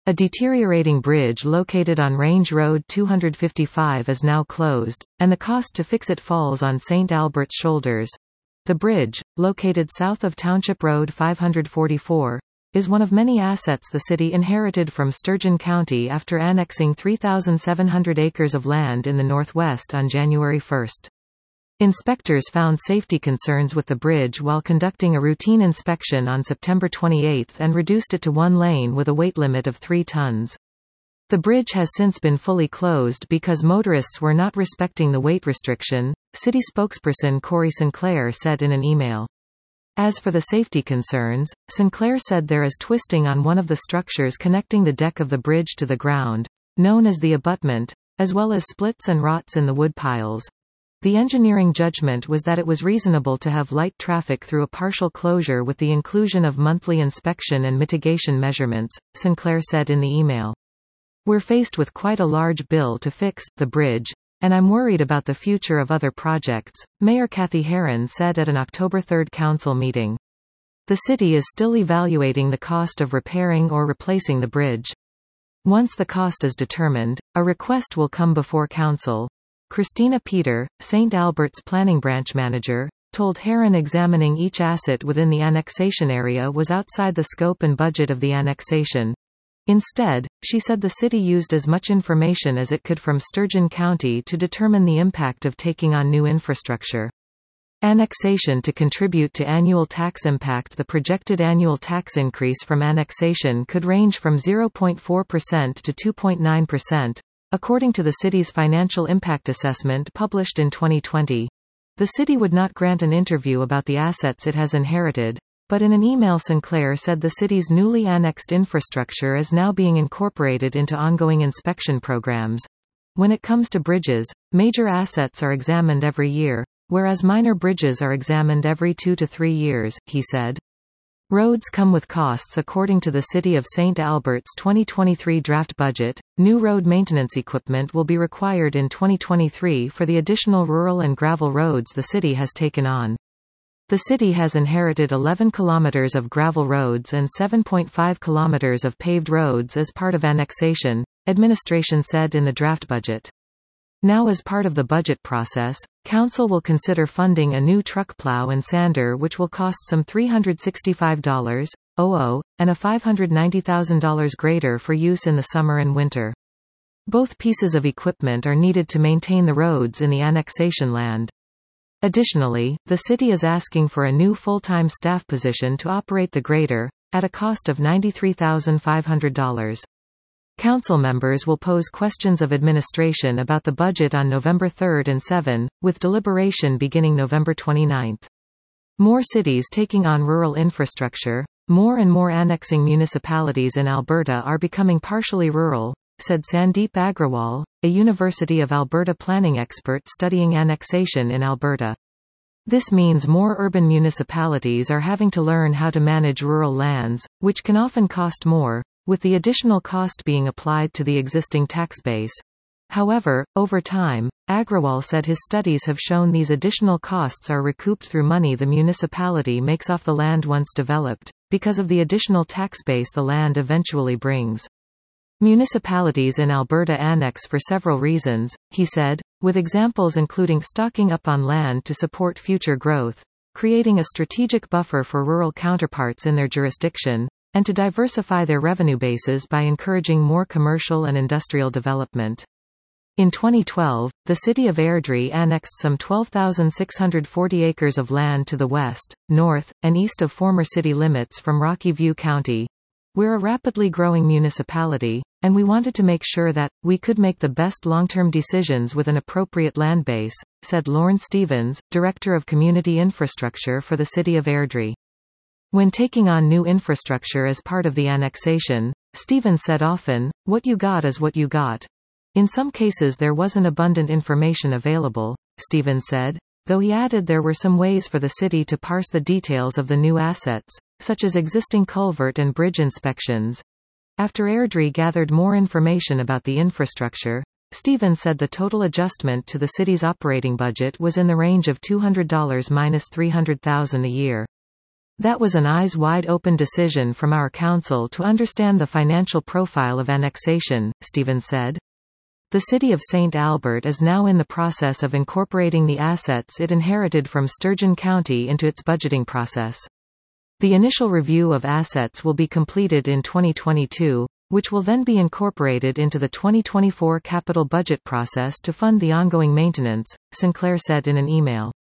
A deteriorating bridge located on Range Road 255 is now closed, and the cost to fix it falls on St. Albert's shoulders. The bridge, located south of Township Road 544, is one of many assets the city inherited from Sturgeon County after annexing 3,700 acres of land in the northwest on January 1. Inspectors found safety concerns with the bridge while conducting a routine inspection on September 28 and reduced it to one lane with a weight limit of 3 tons. The bridge has since been fully closed because motorists were not respecting the weight restriction, city spokesperson Corey Sinclair said in an email. As for the safety concerns, Sinclair said there is twisting on one of the structures connecting the deck of the bridge to the ground, known as the abutment, as well as splits and rots in the wood piles. The engineering judgment was that it was reasonable to have light traffic through a partial closure with the inclusion of monthly inspection and mitigation measurements, Sinclair said in the email. We're faced with quite a large bill to fix the bridge, and I'm worried about the future of other projects, Mayor Kathy Herron said at an October 3 council meeting. The city is still evaluating the cost of repairing or replacing the bridge. Once the cost is determined, a request will come before council. Christina Peter, St. Albert's planning branch manager, told Herron examining each asset within the annexation area was outside the scope and budget of the annexation. Instead, she said the city used as much information as it could from Sturgeon County to determine the impact of taking on new infrastructure. Annexation to contribute to annual tax impact. The projected annual tax increase from annexation could range from 0.4% to 2.9%. According to the city's financial impact assessment published in 2020. The city would not grant an interview about the assets it has inherited, but in an email Sinclair said the city's newly annexed infrastructure is now being incorporated into ongoing inspection programs. When it comes to bridges, major assets are examined every year, whereas minor bridges are examined every 2 to 3 years, he said. Roads come with costs. According to the City of St. Albert's 2023 draft budget, new road maintenance equipment will be required in 2023 for the additional rural and gravel roads the city has taken on. The city has inherited 11 kilometers of gravel roads and 7.5 kilometers of paved roads as part of annexation, administration said in the draft budget. Now, as part of the budget process, Council will consider funding a new truck plow and sander which will cost some $365,000, and a $590,000 grader for use in the summer and winter. Both pieces of equipment are needed to maintain the roads in the annexation land. Additionally, the city is asking for a new full-time staff position to operate the grader, at a cost of $93,500. Council members will pose questions of administration about the budget on November 3 and 7, with deliberation beginning November 29. More cities taking on rural infrastructure. More and more annexing municipalities in Alberta are becoming partially rural, said Sandeep Agrawal, a University of Alberta planning expert studying annexation in Alberta. This means more urban municipalities are having to learn how to manage rural lands, which can often cost more, with the additional cost being applied to the existing tax base. However, over time, Agrawal said his studies have shown these additional costs are recouped through money the municipality makes off the land once developed, because of the additional tax base the land eventually brings. Municipalities in Alberta annex for several reasons, he said, with examples including stocking up on land to support future growth, creating a strategic buffer for rural counterparts in their jurisdiction, and to diversify their revenue bases by encouraging more commercial and industrial development. In 2012, the city of Airdrie annexed some 12,640 acres of land to the west, north, and east of former city limits from Rocky View County. We're a rapidly growing municipality, and we wanted to make sure that we could make the best long-term decisions with an appropriate land base, said Lorne Stevens, Director of Community Infrastructure for the city of Airdrie. When taking on new infrastructure as part of the annexation, Stevens said often, "What you got is what you got." In some cases there wasn't abundant information available, Stevens said, though he added there were some ways for the city to parse the details of the new assets, such as existing culvert and bridge inspections. After Airdrie gathered more information about the infrastructure, Stevens said the total adjustment to the city's operating budget was in the range of $200 minus $300,000 a year. That was an eyes-wide-open decision from our council to understand the financial profile of annexation, Stevens said. The city of St. Albert is now in the process of incorporating the assets it inherited from Sturgeon County into its budgeting process. The initial review of assets will be completed in 2022, which will then be incorporated into the 2024 capital budget process to fund the ongoing maintenance, Sinclair said in an email.